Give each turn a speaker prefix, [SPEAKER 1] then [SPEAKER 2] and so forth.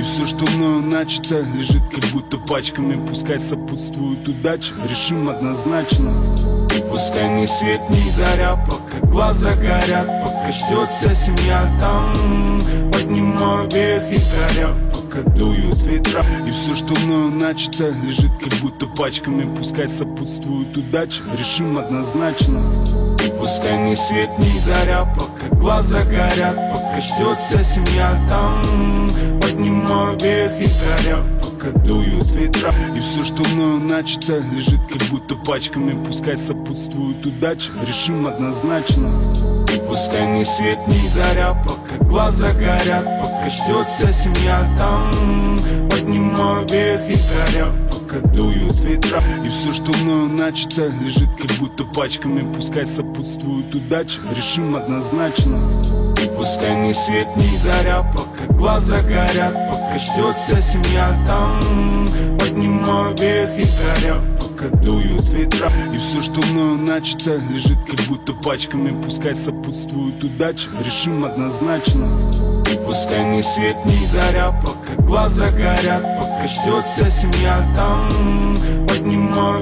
[SPEAKER 1] все, что мною начато, лежит как будто пачками. Пускай сопутствует удача, решим однозначно. И пускай ни свет, ни заря, пока глаза горят, пока ждет вся семья там. Поднимаю вверх и горя, пока дуют ветра. И все, что мною начато, лежит как будто пачками. Пускай сопутствует удача, решим однозначно. И пускай ни свет, ни заря, пока глаза горят, пока ждет вся семья там. Поднимаю вверх и горя, пока дуют ветра. И все, что мною начато, лежит как будто пачками. Пускай сопутствует удача, решим однозначно. И пускай ни свет, ни заря, пока глаза горят, пока ждет вся семья там. Поднимаю вверх и горя, пока дуют ветра. И все, что мною начато, лежит как будто пачками. Пускай сопутствует удача, решим однозначно. И пускай ни свет, ни заря, пока глаза горят, пока ждет вся семья там. Поднимаю вверх и горя, пока дуют ветра. И все, что мною начато, лежит как будто пачками. Пускай сопутствует удача, решим однозначно. И пускай ни свет, ни заря, пока глаза горят, пока ждет вся семья там. Поднимаю